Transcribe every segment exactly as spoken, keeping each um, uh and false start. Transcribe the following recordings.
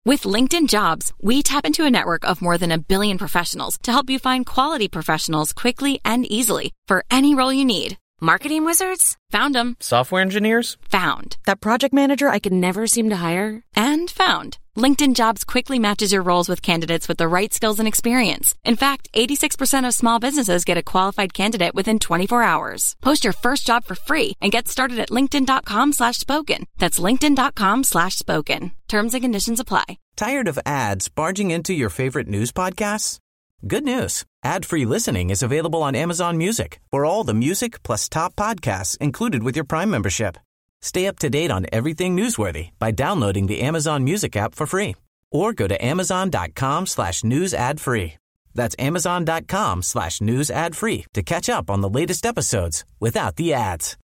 With LinkedIn Jobs, we tap into a network of more than a billion professionals to help you find quality professionals quickly and easily for any role you need. Marketing wizards? Found them. Software engineers? Found. That project manager I could never seem to hire? And found. LinkedIn Jobs quickly matches your roles with candidates with the right skills and experience. In fact, eighty-six percent of small businesses get a qualified candidate within twenty-four hours. Post your first job for free and get started at linkedin.com slash spoken. That's linkedin.com slash spoken. Terms and conditions apply. Tired of ads barging into your favorite news podcasts? Good news. Ad-free listening is available on Amazon Music for all the music plus top podcasts included with your Prime membership. Stay up to date on everything newsworthy by downloading the Amazon Music app for free or go to amazon.com slash news ad free. That's amazon.com slash news ad free to catch up on the latest episodes without the ads.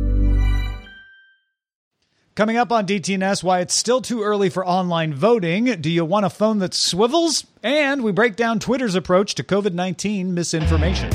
Coming up on D T N S, why it's still too early for online voting. Do you want a phone that swivels? And we break down Twitter's approach to covid nineteen misinformation.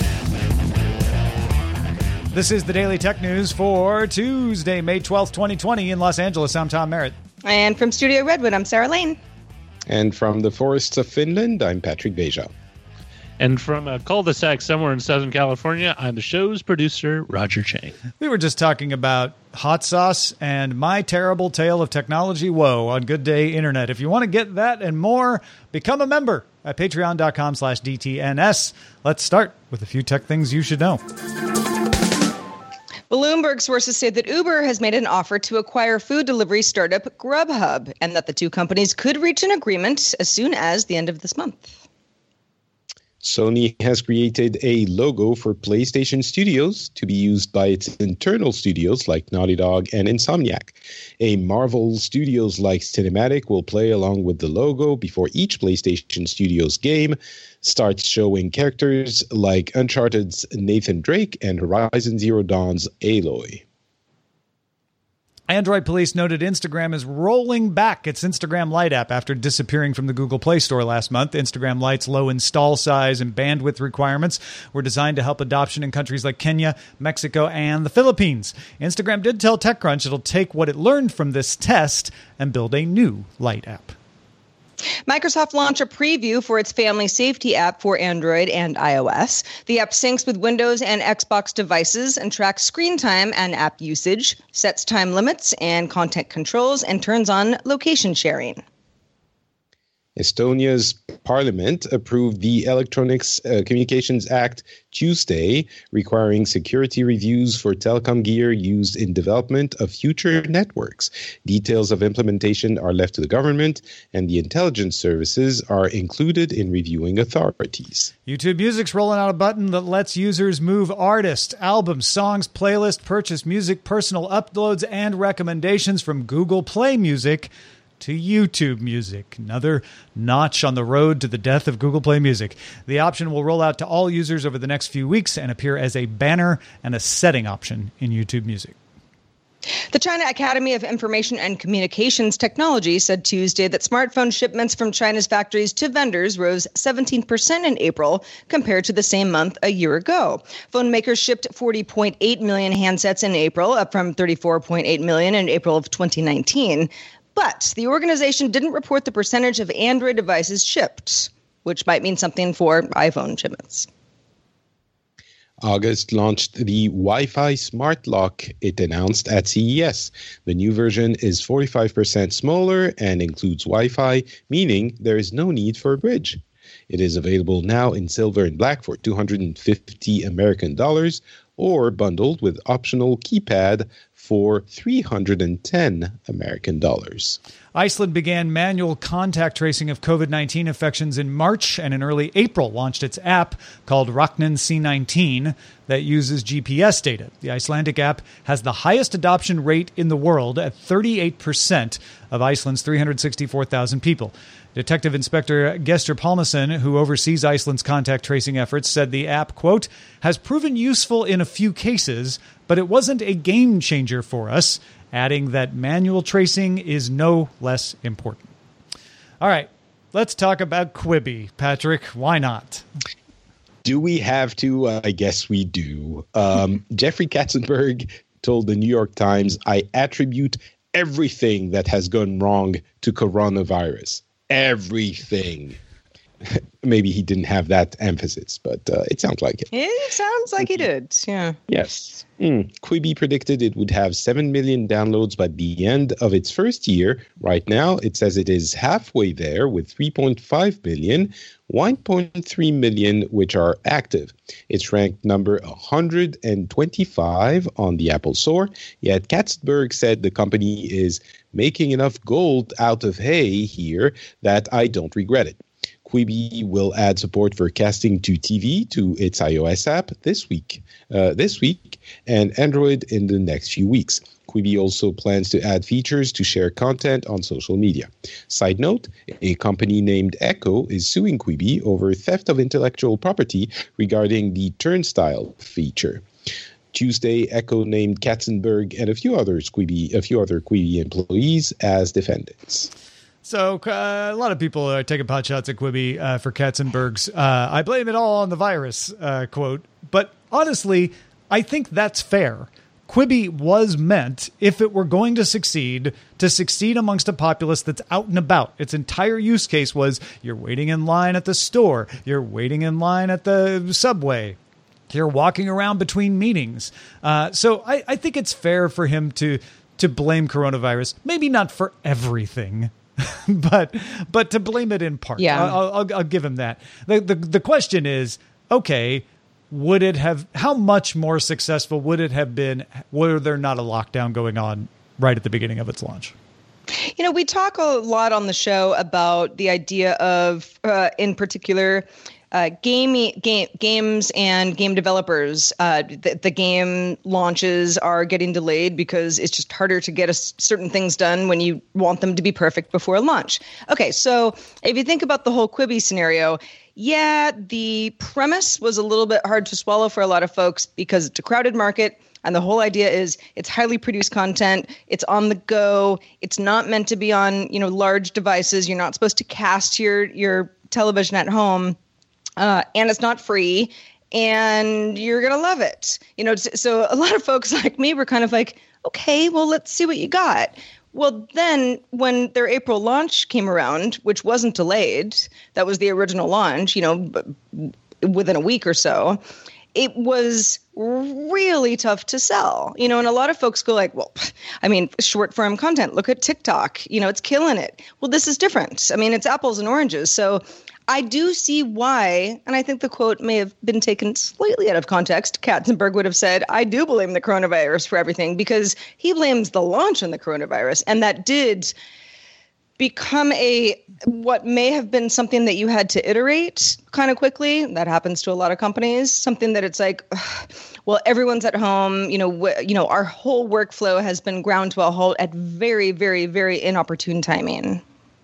This is the Daily Tech News for Tuesday, May twelfth, twenty twenty in Los Angeles. I'm Tom Merritt. And from Studio Redwood, I'm Sarah Lane. And from the forests of Finland, I'm Patrick Beja. And from a cul-de-sac somewhere in Southern California, I'm the show's producer, Roger Chang. We were just talking about hot sauce and my terrible tale of technology woe on Good Day Internet. If you want to get that and more, become a member at patreon.com slash DTNS. Let's start with a few tech things you should know. Bloomberg sources say that Uber has made an offer to acquire food delivery startup Grubhub, and that the two companies could reach an agreement as soon as the end of this month. Sony has created a logo for PlayStation Studios to be used by its internal studios like Naughty Dog and Insomniac. A Marvel Studios-like cinematic will play along with the logo before each PlayStation Studios game starts showing characters like Uncharted's Nathan Drake and Horizon Zero Dawn's Aloy. Android police noted Instagram is rolling back its Instagram Lite app after disappearing from the Google Play Store last month. Instagram Lite's low install size and bandwidth requirements were designed to help adoption in countries like Kenya, Mexico, and the Philippines. Instagram did tell TechCrunch it'll take what it learned from this test and build a new Lite app. Microsoft launched a preview for its family safety app for Android and iOS. The app syncs with Windows and Xbox devices and tracks screen time and app usage, sets time limits and content controls, and turns on location sharing. Estonia's parliament approved the Electronics uh, Communications Act Tuesday, requiring security reviews for telecom gear used in development of future networks. Details of implementation are left to the government, and the intelligence services are included in reviewing authorities. YouTube Music's rolling out a button that lets users move artists, albums, songs, playlists, purchase music, personal uploads, and recommendations from Google Play Music to YouTube Music. Another notch on the road to the death of Google Play Music. The option will roll out to all users over the next few weeks and appear as a banner and a setting option in YouTube Music. The China Academy of Information and Communications Technology said Tuesday that smartphone shipments from China's factories to vendors rose seventeen percent in April compared to the same month a year ago. Phone makers shipped forty point eight million handsets in April, up from thirty-four point eight million in April of twenty nineteen. But the organization didn't report the percentage of Android devices shipped, which might mean something for iPhone shipments. August launched the Wi-Fi Smart Lock, it announced at C E S. The new version is forty-five percent smaller and includes Wi-Fi, meaning there is no need for a bridge. It is available now in silver and black for two hundred fifty American dollars, or bundled with optional keypad for three hundred ten American dollars. Iceland began manual contact tracing of covid nineteen infections in March, and in early April launched its app called Raknin C nineteen that uses G P S data. The Icelandic app has the highest adoption rate in the world at thirty-eight percent of Iceland's three hundred sixty-four thousand people. Detective Inspector Gestur Palmason, who oversees Iceland's contact tracing efforts, said the app, quote, has proven useful in a few cases, but it wasn't a game changer for us, adding that manual tracing is no less important. All right, let's talk about Quibi. Patrick, why not? Do we have to? Uh, I guess we do. Um, Jeffrey Katzenberg told the New York Times, I attribute everything that has gone wrong to coronavirus. Everything. Maybe he didn't have that emphasis, but uh, it sounds like it. It sounds like he did, yeah. Yes. Mm. Quibi predicted it would have seven million downloads by the end of its first year. Right now, it says it is halfway there with three point five million, one point three million which are active. It's ranked number one hundred twenty-five on the Apple Store, yet Katzenberg said the company is making enough gold out of hay here that I don't regret it. Quibi will add support for casting to T V to its iOS app this week, uh, this week, and Android in the next few weeks. Quibi also plans to add features to share content on social media. Side note, a company named Echo is suing Quibi over theft of intellectual property regarding the turnstile feature. Tuesday, Echo named Katzenberg and a few others Quibi, a few other Quibi employees as defendants. So uh, a lot of people are taking pot shots at Quibi uh, for Katzenberg's uh, I blame it all on the virus uh, quote. But honestly, I think that's fair. Quibi was meant, if it were going to succeed, to succeed amongst a populace that's out and about. Its entire use case was you're waiting in line at the store. You're waiting in line at the subway. You're walking around between meetings. Uh, so I, I think it's fair for him to to blame coronavirus. Maybe not for everything. but but to blame it in part. Yeah. I'll, I'll, I'll give him that. The, the the question is, okay, would it have, how much more successful would it have been were there not a lockdown going on right at the beginning of its launch? You know, we talk a lot on the show about the idea of, uh, in particular, Uh, game, game, games and game developers, uh, the, the game launches are getting delayed because it's just harder to get a, certain things done when you want them to be perfect before launch. Okay, so if you think about the whole Quibi scenario, yeah, the premise was a little bit hard to swallow for a lot of folks because it's a crowded market. And the whole idea is it's highly produced content. It's on the go. It's not meant to be on, you know, large devices. You're not supposed to cast your your television at home. Uh, and it's not free, and you're going to love it. You know, so a lot of folks like me were kind of like, okay, well, let's see what you got. Well, then when their April launch came around, which wasn't delayed, that was the original launch, you know, within a week or so, it was really tough to sell, you know, and a lot of folks go like, well, I mean, short form content, look at TikTok, you know, it's killing it. Well, this is different. I mean, it's apples and oranges. So I do see why, and I think the quote may have been taken slightly out of context. Katzenberg would have said, I do blame the coronavirus for everything, because he blames the launch on the coronavirus. And that did become a, what may have been something that you had to iterate kind of quickly. That happens to a lot of companies. Something that it's like, ugh, well, everyone's at home. You know, w- you know, our whole workflow has been ground to a halt at very, very, very inopportune timing.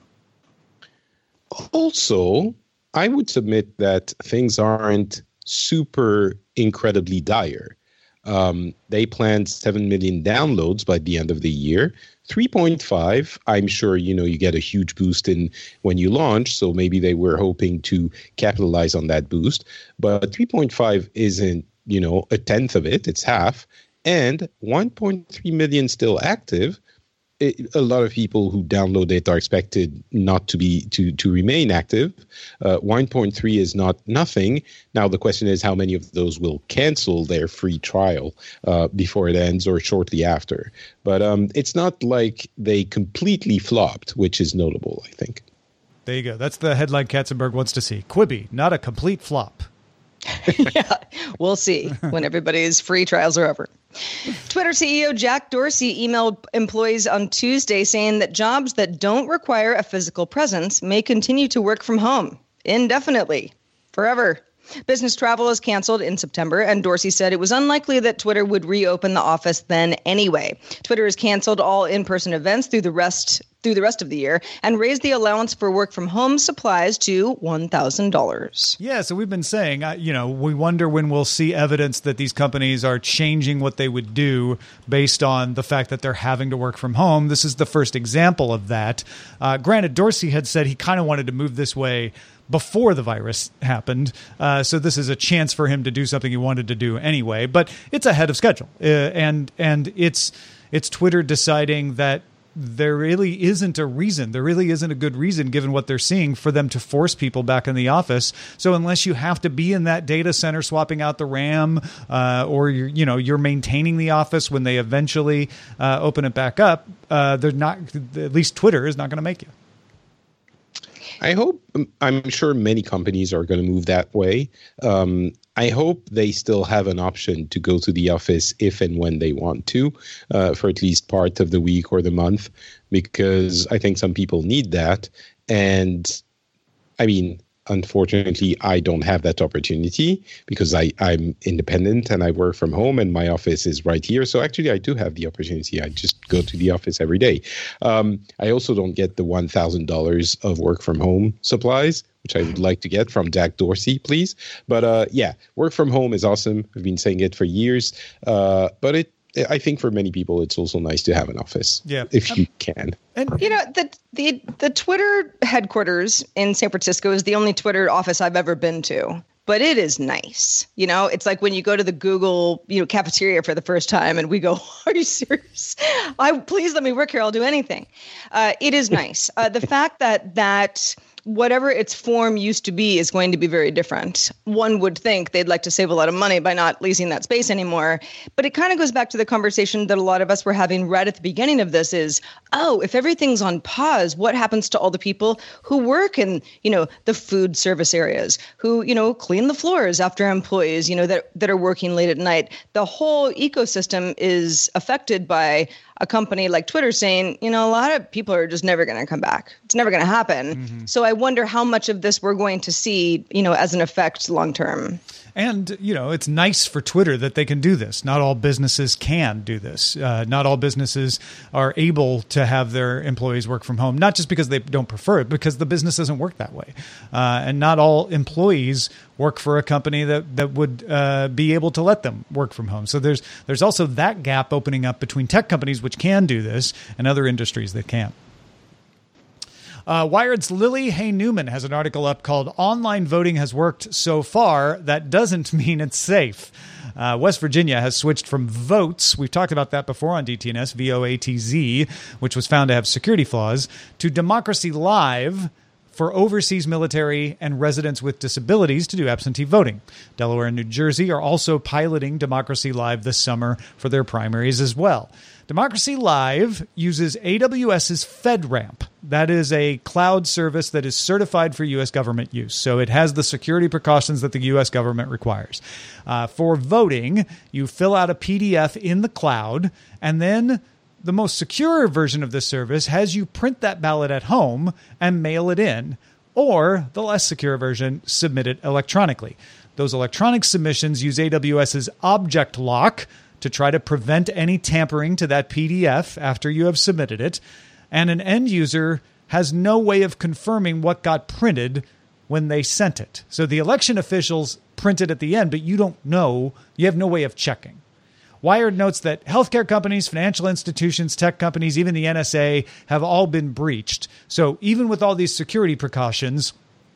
Also, I would submit that things aren't super incredibly dire. Um, they planned seven million downloads by the end of the year. three point five, I'm sure, you know, you get a huge boost in when you launch. So maybe they were hoping to capitalize on that boost. But three point five isn't, you know, a tenth of it. It's half. And one point three million still active. It, a lot of people who download it are expected not to be to to remain active. Uh, one point three is not nothing. Now the question is how many of those will cancel their free trial uh, before it ends or shortly after. But um, it's not like they completely flopped, which is notable, I think. There you go. That's the headline Katzenberg wants to see. Quibi, not a complete flop. Yeah, we'll see when everybody's free trials are over. Twitter C E O Jack Dorsey emailed employees on Tuesday saying that jobs that don't require a physical presence may continue to work from home indefinitely, forever. Business travel is canceled in September, and Dorsey said it was unlikely that Twitter would reopen the office then anyway. Twitter has canceled all in-person events through the rest through the rest of the year and raised the allowance for work-from-home supplies to one thousand dollars. Yeah, so we've been saying, uh, you know, we wonder when we'll see evidence that these companies are changing what they would do based on the fact that they're having to work from home. This is the first example of that. Uh, granted, Dorsey had said he kind of wanted to move this way before the virus happened. Uh, so this is a chance for him to do something he wanted to do anyway, but it's ahead of schedule. Uh, and and it's it's Twitter deciding that there really isn't a reason. There really isn't a good reason, given what they're seeing, for them to force people back in the office. So unless you have to be in that data center swapping out the RAM, uh, or you're, you know, you're maintaining the office when they eventually uh, open it back up, uh, they're not. At least Twitter is not going to make you. I hope, I'm sure many companies are going to move that way. Um, I hope they still have an option to go to the office if and when they want to, uh, for at least part of the week or the month, because I think some people need that. And I mean, unfortunately, I don't have that opportunity because I, I'm independent and I work from home and my office is right here. So actually, I do have the opportunity. I just go to the office every day. Um, I also don't get the one thousand dollars of work from home supplies, which I would like to get from Jack Dorsey, please. But uh, yeah, work from home is awesome. I've been saying it for years. Uh, but it I think for many people, it's also nice to have an office, yeah, if you can. And you know, the the the Twitter headquarters in San Francisco is the only Twitter office I've ever been to. But it is nice. You know, it's like when you go to the Google, you know, cafeteria for the first time and we go, are you serious? I please let me work here. I'll do anything. Uh, it is nice. Uh, the fact that that whatever its form used to be is going to be very different. One would think they'd like to save a lot of money by not leasing that space anymore. But it kind of goes back to the conversation that a lot of us were having right at the beginning of this is, oh, if everything's on pause, what happens to all the people who work in, you know, the food service areas, who, you know, clean the floors after employees, you know, that, that are working late at night? The whole ecosystem is affected by a company like Twitter saying, you know, a lot of people are just never going to come back. It's never going to happen. Mm-hmm. So I wonder how much of this we're going to see, you know, as an effect long term. And, you know, it's nice for Twitter that they can do this. Not all businesses can do this. Uh, not all businesses are able to have their employees work from home, not just because they don't prefer it, because the business doesn't work that way. Uh, and not all employees work for a company that, that would uh, be able to let them work from home. So there's there's also that gap opening up between tech companies, which can do this, and other industries that can't. Uh, Wired's Lily Hay Newman has an article up called "Online Voting Has Worked So Far. That Doesn't Mean It's Safe." Uh, West Virginia has switched from Votes, we've talked about that before on D T N S, V O A T Z, which was found to have security flaws, to Democracy Live for overseas military and residents with disabilities to do absentee voting. Delaware and New Jersey are also piloting Democracy Live this summer for their primaries as well. Democracy Live uses AWS's FedRAMP. That is a cloud service that is certified for U S government use. So it has the security precautions that the U S government requires. Uh, for voting, you fill out a P D F in the cloud, and then the most secure version of this service has you print that ballot at home and mail it in, or the less secure version, submit it electronically. Those electronic submissions use AWS's Object Lock to try to prevent any tampering to that P D F after you have submitted it, and an end user has no way of confirming what got printed when they sent it. So the election officials print it at the end, but you don't know, you have no way of checking. Wired notes that healthcare companies, financial institutions, tech companies, even the N S A have all been breached. So even with all these security precautions,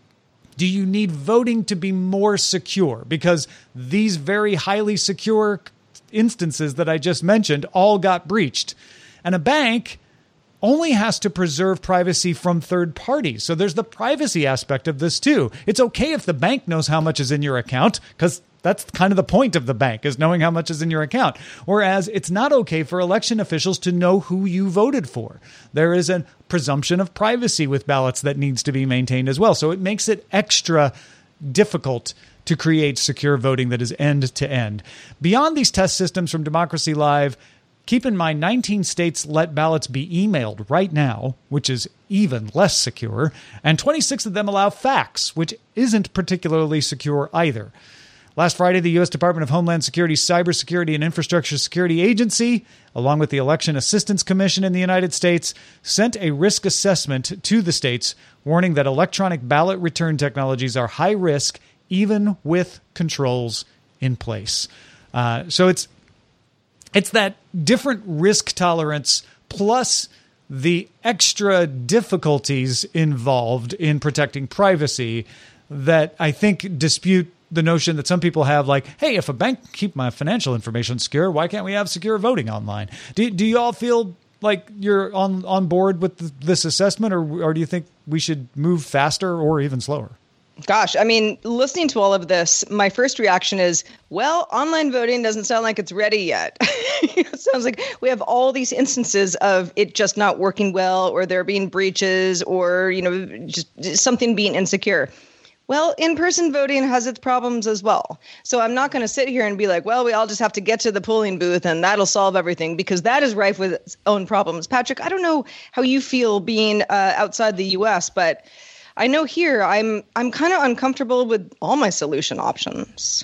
do you need voting to be more secure? Because these very highly secure instances that I just mentioned all got breached. And a bank only has to preserve privacy from third parties. So there's the privacy aspect of this too. It's okay if the bank knows how much is in your account, because that's kind of the point of the bank, is knowing how much is in your account. Whereas it's not okay for election officials to know who you voted for. There is a presumption of privacy with ballots that needs to be maintained as well. So it makes it extra difficult to create secure voting that is end to end. Beyond these test systems from Democracy Live, keep in mind nineteen states let ballots be emailed right now, which is even less secure, and twenty-six of them allow fax, which isn't particularly secure either. Last Friday, the U S Department of Homeland Security's Cybersecurity and Infrastructure Security Agency, along with the Election Assistance Commission in the United States, sent a risk assessment to the states, warning that electronic ballot return technologies are high risk, even with controls in place. Uh, so it's it's that different risk tolerance plus the extra difficulties involved in protecting privacy that I think dispute the notion that some people have, like, hey, if a bank can keep my financial information secure, why can't we have secure voting online? Do, do you all feel like you're on, on board with th- this assessment, or, or do you think we should move faster or even slower? Gosh, I mean, listening to all of this, my first reaction is, well, online voting doesn't sound like it's ready yet. It sounds like we have all these instances of it just not working well, or there being breaches, or, you know, just something being insecure. Well, in-person voting has its problems as well. So I'm not going to sit here and be like, well, we all just have to get to the polling booth and that'll solve everything, because that is rife with its own problems. Patrick, I don't know how you feel being uh, outside the U S, but I know here I'm I'm kind of uncomfortable with all my solution options.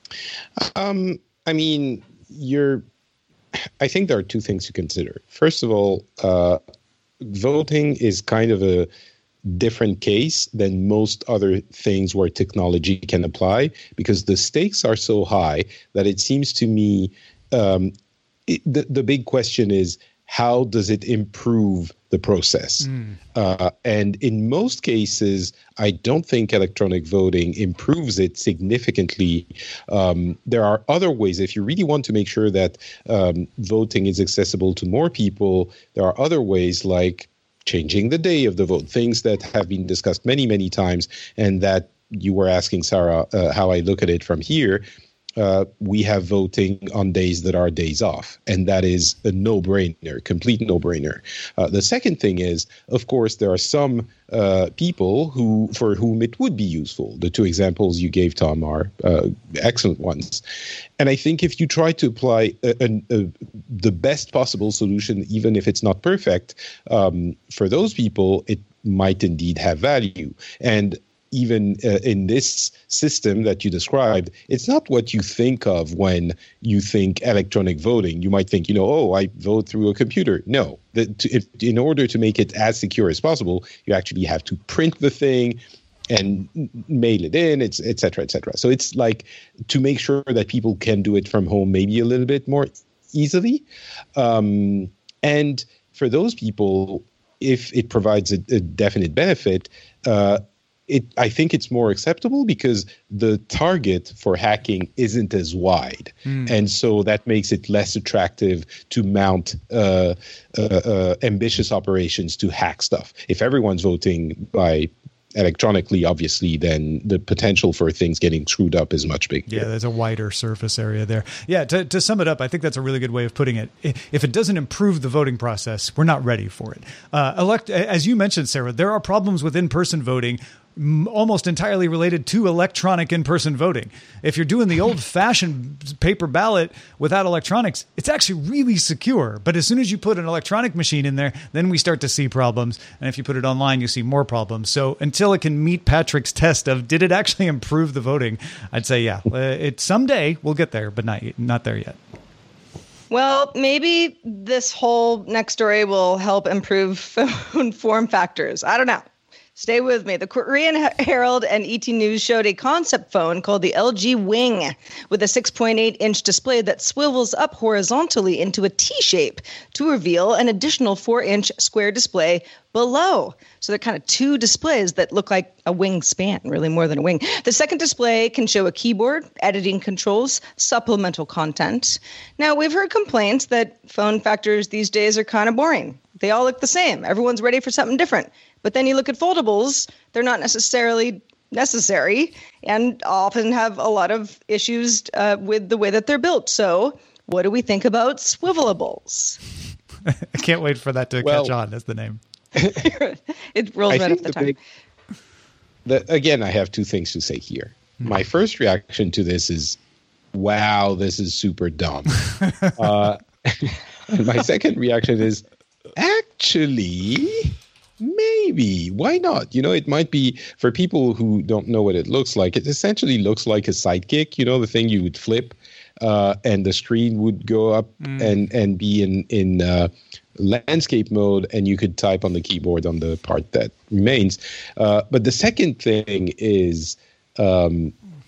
Um, I mean, you're. I think there are two things to consider. First of all, uh, voting is kind of a different case than most other things where technology can apply, because the stakes are so high that it seems to me um, it, the the big question is, how does it improve the process? Mm. Uh, and in most cases, I don't think electronic voting improves it significantly. Um, there are other ways. If you really want to make sure that um, voting is accessible to more people, there are other ways, like changing the day of the vote, things that have been discussed many, many times, and that you were asking, Sarah, uh, how I look at it from here. Uh, we have voting on days that are days off, and that is a no-brainer, complete no-brainer. Uh, the second thing is, of course, there are some uh, people who, for whom it would be useful. The two examples you gave, Tom, are uh, excellent ones. And I think if you try to apply a, a, a, the best possible solution, even if it's not perfect, um, for those people, it might indeed have value. And even uh, in this system that you described, it's not what you think of when you think electronic voting. You might think, you know, oh, I vote through a computer. No, the, to, if, in order to make it as secure as possible, you actually have to print the thing and mail it in, it's, et cetera, et cetera. So it's like to make sure that people can do it from home maybe a little bit more easily. Um, and for those people, if it provides a, a definite benefit, uh, It, I think it's more acceptable because the target for hacking isn't as wide. Mm. And so that makes it less attractive to mount uh, uh, uh, ambitious operations to hack stuff. If everyone's voting by electronically, obviously, then the potential for things getting screwed up is much bigger. Yeah, there's a wider surface area there. Yeah, to, to sum it up, I think that's a really good way of putting it. If it doesn't improve the voting process, we're not ready for it. Uh, elect, as you mentioned, Sarah, there are problems with in-person voting almost entirely related to electronic in-person voting. If you're doing the old-fashioned paper ballot without electronics, it's actually really secure. But as soon as you put an electronic machine in there, then we start to see problems. And if you put it online, you see more problems. So until it can meet Patrick's test of did it actually improve the voting, I'd say, yeah, uh, it someday we'll get there, but not not there yet. Well, maybe this whole next story will help improve phone form factors. I don't know. Stay with me. The Korean Herald and E T News showed a concept phone called the L G Wing with a six point eight inch display that swivels up horizontally into a T shape to reveal an additional four inch square display below. So they're kind of two displays that look like a wingspan, really more than a wing. The second display can show a keyboard, editing controls, supplemental content. Now, we've heard complaints that phone factors these days are kind of boring. They all look the same. Everyone's ready for something different. But then you look at foldables, they're not necessarily necessary and often have a lot of issues uh, with the way that they're built. So what do we think about swivelables? I can't wait for that to well, catch on as the name. It rolls right off the tongue. The, again, I have two things to say here. Hmm. My first reaction to this is, wow, this is super dumb. uh, and my second reaction is, actually... maybe. Why not? You know, it might be, for people who don't know what it looks like, it essentially looks like a Sidekick, you know, the thing you would flip uh, and the screen would go up mm. and, and be in, in uh, landscape mode, and you could type on the keyboard on the part that remains. Uh, but the second thing is, um,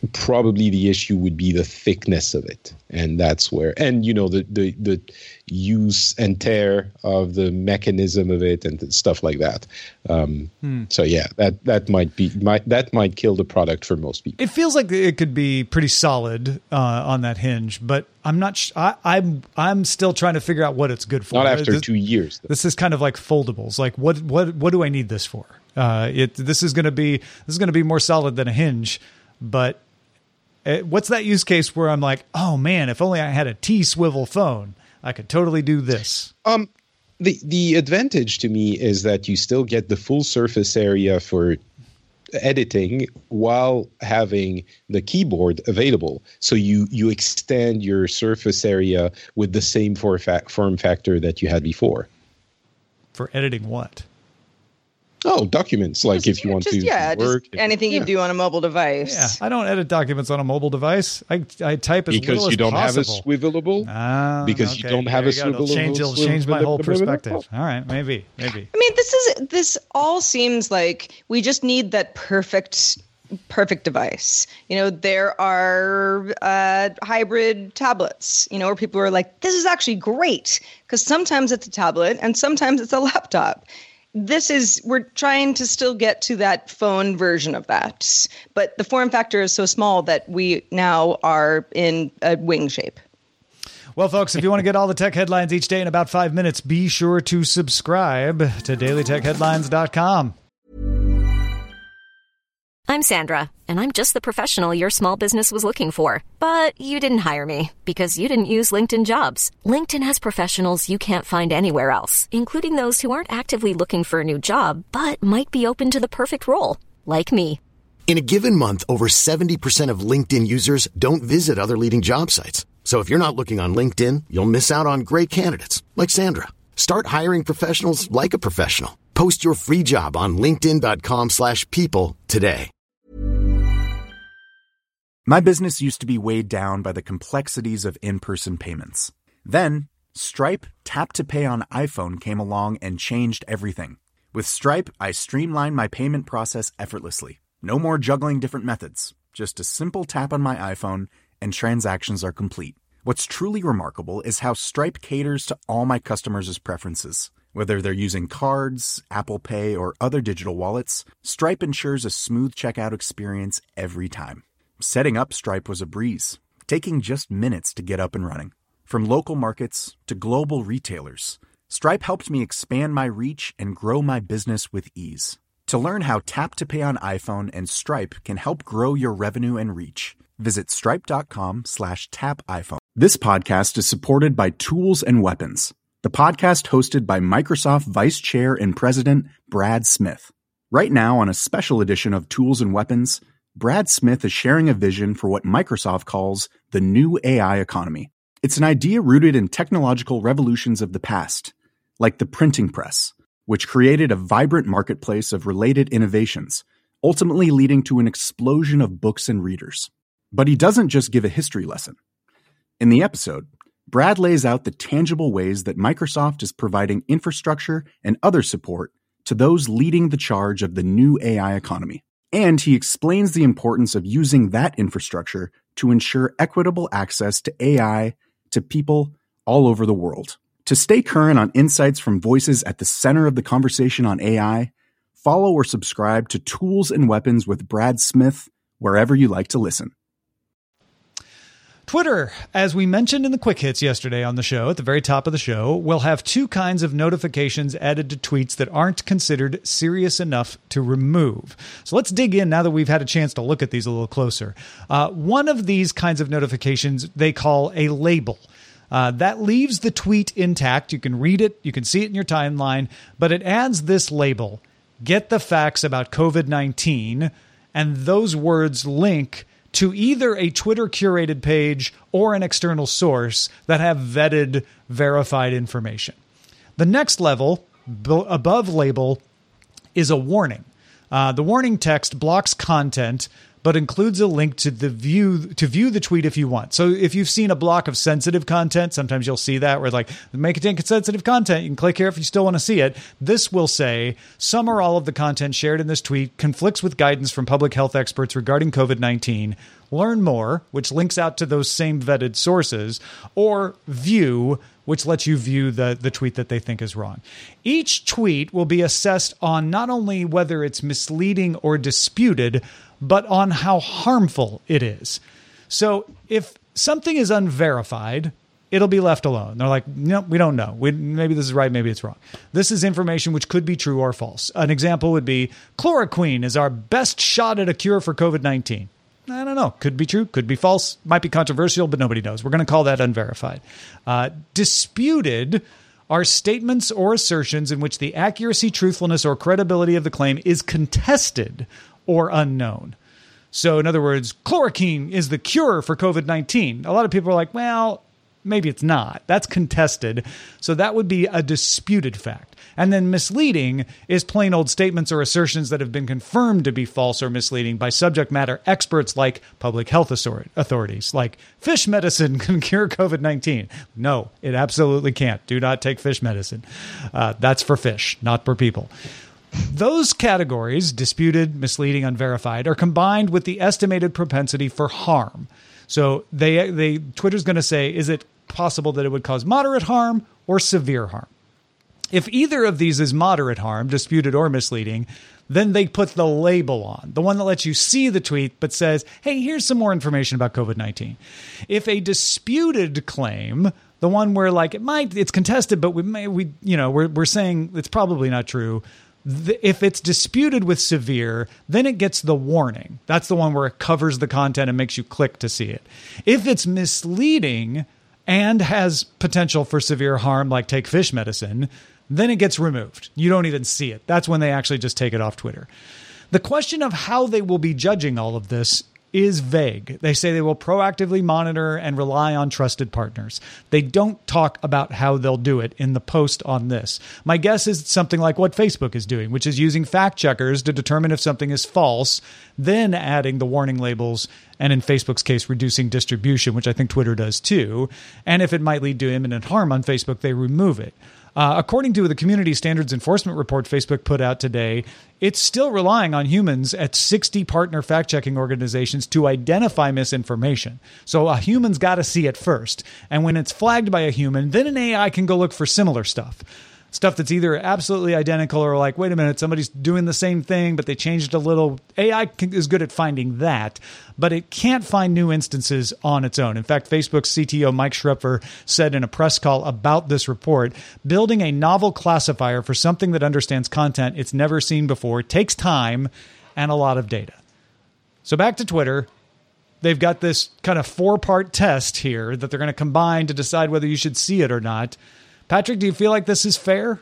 probably the issue would be the thickness of it, and that's where, and you know, the the the use and tear of the mechanism of it and stuff like that. Um, hmm. So yeah, that that might be might that might kill the product for most people. It feels like it could be pretty solid uh, on that hinge, but I'm not. Sh- I, I'm I'm still trying to figure out what it's good for. Not after this, two years. Though. This is kind of like foldables. Like what what what do I need this for? Uh, it this is going to be this is going to be more solid than a hinge, but. What's that use case where I'm like, oh man, if only I had a T-swivel phone, I could totally do this. Um, the the advantage to me is that you still get the full surface area for editing while having the keyboard available. So you you extend your surface area with the same form form factor that you had before. For editing what? Oh, documents, like just, if you want just, to yeah, work. Just anything yeah. you do on a mobile device. Yeah, I don't edit documents on a mobile device. I I type as because little you don't as have a possible. swivelable. Ah, because okay. you don't have there a you go. swivelable. It'll change, it'll change my whole perspective. All right, maybe, maybe. I mean, this is this all seems like we just need that perfect. perfect device. You know, there are uh, hybrid tablets, you know, where people are like, this is actually great, because sometimes it's a tablet and sometimes it's a laptop. This is, we're trying to still get to that phone version of that. But the form factor is so small that we now are in a wing shape. Well, folks, if you want to get all the tech headlines each day in about five minutes, be sure to subscribe to daily tech headlines dot com. I'm Sandra, and I'm just the professional your small business was looking for. But you didn't hire me because you didn't use LinkedIn Jobs. LinkedIn has professionals you can't find anywhere else, including those who aren't actively looking for a new job, but might be open to the perfect role, like me. In a given month, over seventy percent of LinkedIn users don't visit other leading job sites. So if you're not looking on LinkedIn, you'll miss out on great candidates, like Sandra. Start hiring professionals like a professional. Post your free job on linkedin dot com slash people today. My business used to be weighed down by the complexities of in-person payments. Then, Stripe Tap to Pay on iPhone came along and changed everything. With Stripe, I streamlined my payment process effortlessly. No more juggling different methods. Just a simple tap on my iPhone and transactions are complete. What's truly remarkable is how Stripe caters to all my customers' preferences. Whether they're using cards, Apple Pay, or other digital wallets, Stripe ensures a smooth checkout experience every time. Setting up Stripe was a breeze, taking just minutes to get up and running. From local markets to global retailers, Stripe helped me expand my reach and grow my business with ease. To learn how Tap to Pay on iPhone and Stripe can help grow your revenue and reach, visit stripe.com slash tap iPhone. This podcast is supported by Tools and Weapons, the podcast hosted by Microsoft Vice Chair and President Brad Smith. Right now, on a special edition of Tools and Weapons, Brad Smith is sharing a vision for what Microsoft calls the new A I economy. It's an idea rooted in technological revolutions of the past, like the printing press, which created a vibrant marketplace of related innovations, ultimately leading to an explosion of books and readers. But he doesn't just give a history lesson. In the episode, Brad lays out the tangible ways that Microsoft is providing infrastructure and other support to those leading the charge of the new A I economy. And he explains the importance of using that infrastructure to ensure equitable access to A I to people all over the world. To stay current on insights from voices at the center of the conversation on A I, follow or subscribe to Tools and Weapons with Brad Smith wherever you like to listen. Twitter, as we mentioned in the quick hits yesterday on the show, at the very top of the show, will have two kinds of notifications added to tweets that aren't considered serious enough to remove. So let's dig in now that we've had a chance to look at these a little closer. Uh, one of these kinds of notifications they call a label. Uh, that leaves the tweet intact. You can read it, you can see it in your timeline, but it adds this label, "Get the facts about COVID nineteen," and those words link to either a Twitter curated page or an external source that have vetted, verified information. The next level, b- above label, is a warning. Uh, the warning text blocks content, but includes a link to the view to view the tweet if you want. So if you've seen a block of sensitive content, sometimes you'll see that where like make it take sensitive content. You can click here if you still want to see it. This will say some or all of the content shared in this tweet conflicts with guidance from public health experts regarding COVID nineteen. Learn more, which links out to those same vetted sources, or view, which lets you view the, the tweet that they think is wrong. Each tweet will be assessed on not only whether it's misleading or disputed, but on how harmful it is. So if something is unverified, it'll be left alone. They're like, no, we don't know. We, maybe this is right, maybe it's wrong. This is information which could be true or false. An example would be chloroquine is our best shot at a cure for COVID nineteen. I don't know. Could be true, could be false, might be controversial, but nobody knows. We're going to call that unverified. Uh, disputed are statements or assertions in which the accuracy, truthfulness, or credibility of the claim is contested or unknown. So in other words, chloroquine is the cure for COVID nineteen. A lot of people are like, well, maybe it's not. That's contested. So that would be a disputed fact. And then misleading is plain old statements or assertions that have been confirmed to be false or misleading by subject matter experts like public health authorities, like fish medicine can cure COVID nineteen. No, it absolutely can't. Do not take fish medicine. Uh, that's for fish, not for people. Those categories, disputed, misleading, unverified, are combined with the estimated propensity for harm. So they, they Twitter's going to say, is it possible that it would cause moderate harm or severe harm? If either of these is moderate harm, disputed or misleading, then they put the label on, the one that lets you see the tweet but says, hey, here's some more information about COVID nineteen. If a disputed claim, the one where like it might, it's contested, but we may, we, you know, we're we're saying it's probably not true. If it's disputed with severe, then it gets the warning. That's the one where it covers the content and makes you click to see it. If it's misleading and has potential for severe harm, like take fish medicine, then it gets removed. You don't even see it. That's when they actually just take it off Twitter. The question of how they will be judging all of this is vague. They say they will proactively monitor and rely on trusted partners. They don't talk about how they'll do it in the post on this. My guess is something like what Facebook is doing, which is using fact checkers to determine if something is false, then adding the warning labels, and in Facebook's case, reducing distribution, which I think Twitter does too. And if it might lead to imminent harm on Facebook, they remove it. Uh, according to the Community Standards Enforcement report Facebook put out today, it's still relying on humans at sixty partner fact-checking organizations to identify misinformation. So a human's got to see it first. And when it's flagged by a human, then an A I can go look for similar stuff. Stuff that's either absolutely identical or like, wait a minute, somebody's doing the same thing, but they changed a little. A I is good at finding that, but it can't find new instances on its own. In fact, Facebook's C T O Mike Schrepfer said in a press call about this report, building a novel classifier for something that understands content it's never seen before takes time and a lot of data. So back to Twitter. They've got this kind of four-part test here that they're going to combine to decide whether you should see it or not. Patrick, do you feel like this is fair?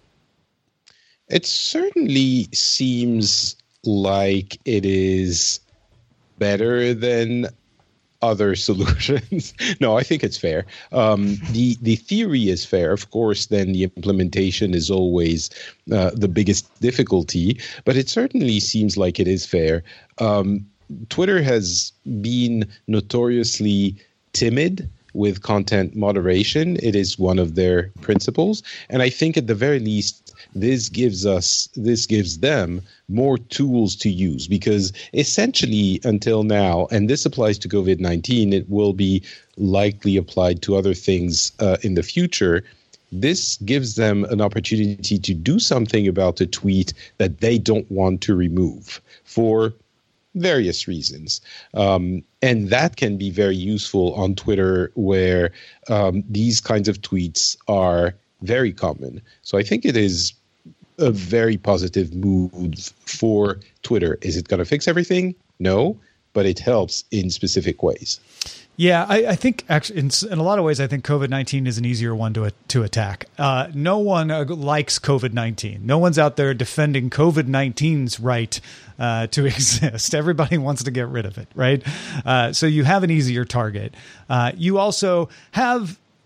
It certainly seems like it is better than other solutions. No, I think it's fair. Um, the the theory is fair. Of course, then the implementation is always uh, the biggest difficulty, but it certainly seems like it is fair. Um, Twitter has been notoriously timid with content moderation. It is one of their principles. And I think at the very least, this gives us, this gives them more tools to use, because essentially until now, and this applies to COVID nineteen, it will be likely applied to other things uh, in the future. This gives them an opportunity to do something about a tweet that they don't want to remove for various reasons. Um, and that can be very useful on Twitter, where um, these kinds of tweets are very common. So I think it is a very positive move for Twitter. Is it going to fix everything? No, but it helps in specific ways. Yeah, I, I think actually in, in a lot of ways, I think COVID nineteen is an easier one to to attack. Uh, no one uh, likes COVID nineteen. No one's out there defending COVID nineteen's right uh, to exist. Everybody wants to get rid of it, right? Uh, so you have an easier target. Uh, you also have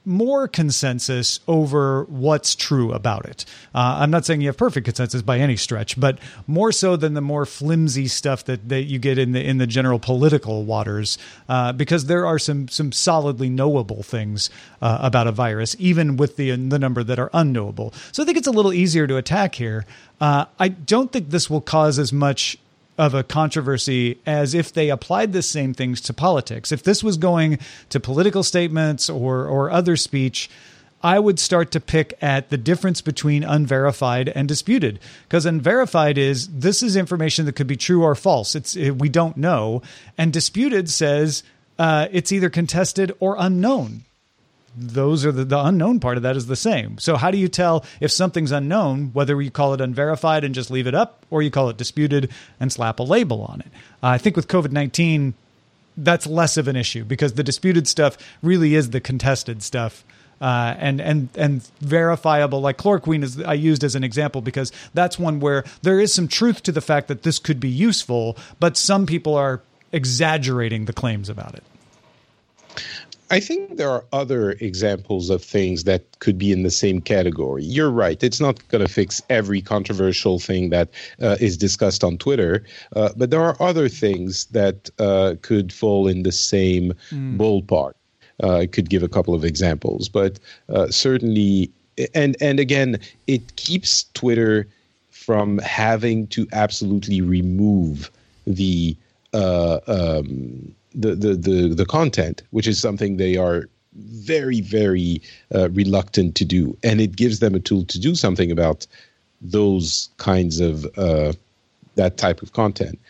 more consensus over what's true about it. Uh, I'm not saying you have perfect consensus by any stretch, but more so than the more flimsy stuff that, that you get in the in the general political waters, uh, because there are some some solidly knowable things uh, about a virus, even with the the number that are unknowable. So I think it's a little easier to attack here. Uh, I don't think this will cause as much of a controversy as if they applied the same things to politics. If this was going to political statements or or other speech, I would start to pick at the difference between unverified and disputed, because unverified is this is information that could be true or false. It's it, we don't know, and disputed says uh, it's either contested or unknown. Those are the, the unknown part of that is the same. So how do you tell if something's unknown, whether you call it unverified and just leave it up, or you call it disputed and slap a label on it? Uh, I think with COVID nineteen, that's less of an issue because the disputed stuff really is the contested stuff. Uh, and and and verifiable, like chloroquine is I used as an example because that's one where there is some truth to the fact that this could be useful, but some people are exaggerating the claims about it. I think there are other examples of things that could be in the same category. You're right. It's not going to fix every controversial thing that uh, is discussed on Twitter. Uh, but there are other things that uh, could fall in the same mm. ballpark. Uh, I could give a couple of examples, but uh, certainly, and and again, it keeps Twitter from having to absolutely remove the uh, um, the, the the the content, which is something they are very very uh, reluctant to do, and it gives them a tool to do something about those kinds of uh, that type of content.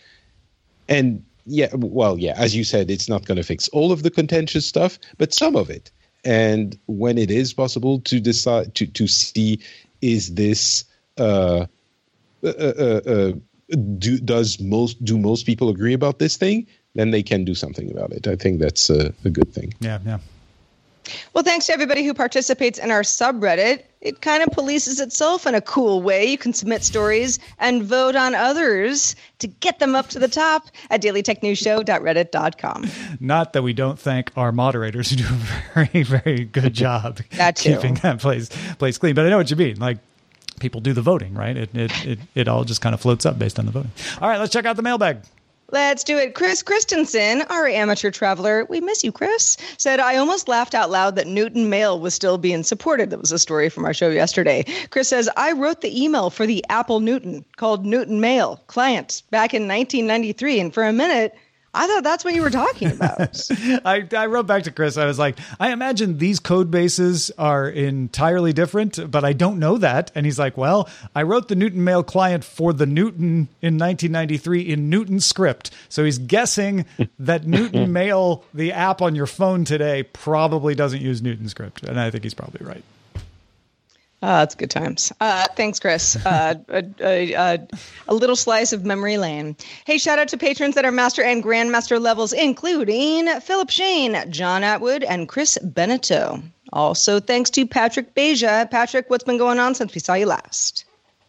And yeah, well, yeah, as you said, it's not going to fix all of the contentious stuff, but some of it. And when it is possible to decide to to see, is this uh, uh, uh, uh, do does most do most people agree about this thing? Then they can do something about it. I think that's a, a good thing. Yeah, yeah. Well, thanks to everybody who participates in our subreddit. It kind of polices itself in a cool way. You can submit stories and vote on others to get them up to the top at daily tech news show dot reddit dot com. Not that we don't thank our moderators who do a very, very good job that keeping that place place clean. But I know what you mean. Like, people do the voting, right? It, it, it, it all just kind of floats up based on the voting. All right, let's check out the mailbag. Let's do it. Chris Christensen, our amateur traveler, we miss you, Chris, said, I almost laughed out loud that Newton Mail was still being supported. That was a story from our show yesterday. Chris says, I wrote the email for the Apple Newton called Newton Mail client back in nineteen ninety-three. And for a minute, I thought that's what you were talking about. I, I wrote back to Chris. I was like, I imagine these code bases are entirely different, but I don't know that. And he's like, well, I wrote the Newton Mail client for the Newton in nineteen ninety-three in Newton script. So he's guessing that Newton Mail, the app on your phone today, probably doesn't use Newton script. And I think he's probably right. Uh, that's good times. Uh, thanks, Chris. Uh, a, a, a, a little slice of memory lane. Hey, shout out to patrons that are master and grandmaster levels, including Philip Shane, John Atwood, and Chris Beneteau. Also, thanks to Patrick Beja. Patrick, what's been going on since we saw you last?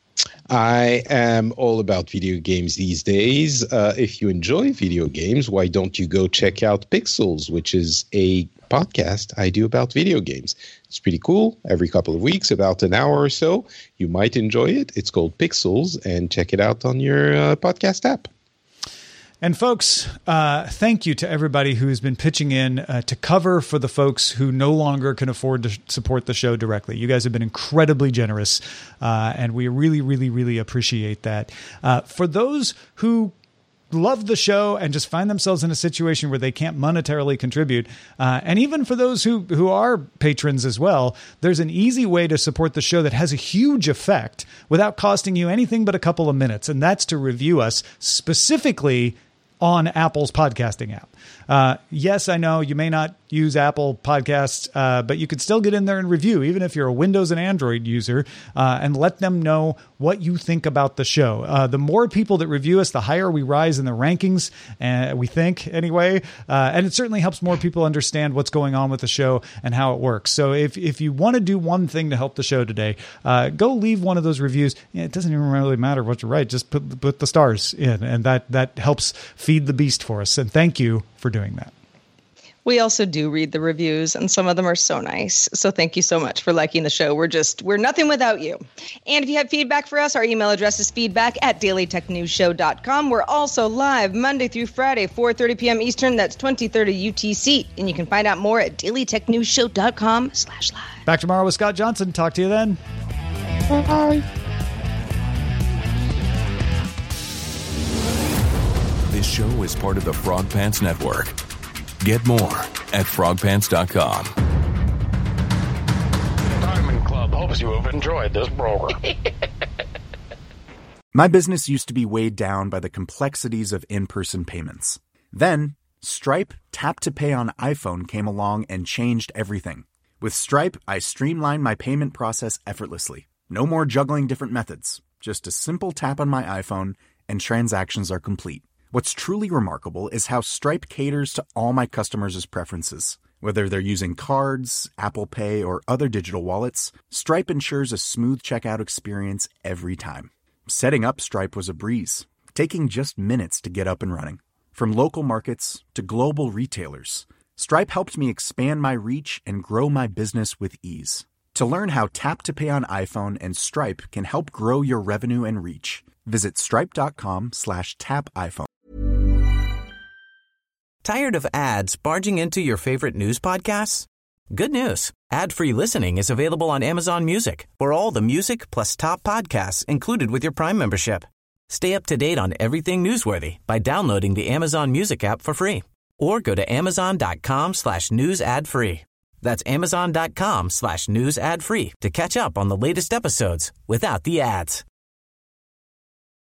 I am all about video games these days. Uh, if you enjoy video games, why don't you go check out Pixels, which is a podcast I do about video games. It's pretty cool. Every couple of weeks, about an hour or so. You might enjoy it. It's called Pixels, and check it out on your uh, podcast app. And folks, uh, thank you to everybody who's been pitching in uh, to cover for the folks who no longer can afford to support the show directly. You guys have been incredibly generous, uh, and we really, really, really appreciate that. Uh, for those who love the show and just find themselves in a situation where they can't monetarily contribute, uh, and even for those who, who are patrons as well, there's an easy way to support the show that has a huge effect without costing you anything but a couple of minutes, and that's to review us specifically on Apple's podcasting app. Uh, yes, I know you may not use Apple Podcasts, uh, but you could still get in there and review, even if you're a Windows and Android user, uh, and let them know what you think about the show. Uh, the more people that review us, the higher we rise in the rankings, uh, we think, anyway. Uh, and it certainly helps more people understand what's going on with the show and how it works. So if, if you want to do one thing to help the show today, uh, go leave one of those reviews. Yeah, it doesn't even really matter what you write. Just put, put the stars in, and that, that helps feed the beast for us. And thank you for doing that. We also do read the reviews, and some of them are so nice. So thank you so much for liking the show. We're just, we're nothing without you. And if you have feedback for us, our email address is feedback at daily tech news show dot com. We're also live Monday through Friday, four thirty p.m. Eastern. That's twenty thirty U T C. And you can find out more at daily tech news show dot com slash live. Back tomorrow with Scott Johnson. Talk to you then. Bye. This show is part of the Frog Pants Network. Get more at frog pants dot com. Diamond Club hopes you have enjoyed this program. My business used to be weighed down by the complexities of in-person payments. Then, Stripe Tap to Pay on iPhone came along and changed everything. With Stripe, I streamlined my payment process effortlessly. No more juggling different methods. Just a simple tap on my iPhone and transactions are complete. What's truly remarkable is how Stripe caters to all my customers' preferences. Whether they're using cards, Apple Pay, or other digital wallets, Stripe ensures a smooth checkout experience every time. Setting up Stripe was a breeze, taking just minutes to get up and running. From local markets to global retailers, Stripe helped me expand my reach and grow my business with ease. To learn how Tap to Pay on iPhone and Stripe can help grow your revenue and reach, visit stripe.com slash tap iPhone. Tired of ads barging into your favorite news podcasts? Good news. Ad-free listening is available on Amazon Music for all the music plus top podcasts included with your Prime membership. Stay up to date on everything newsworthy by downloading the Amazon Music app for free or go to amazon.com slash news ad free. That's amazon.com slash news ad free to catch up on the latest episodes without the ads.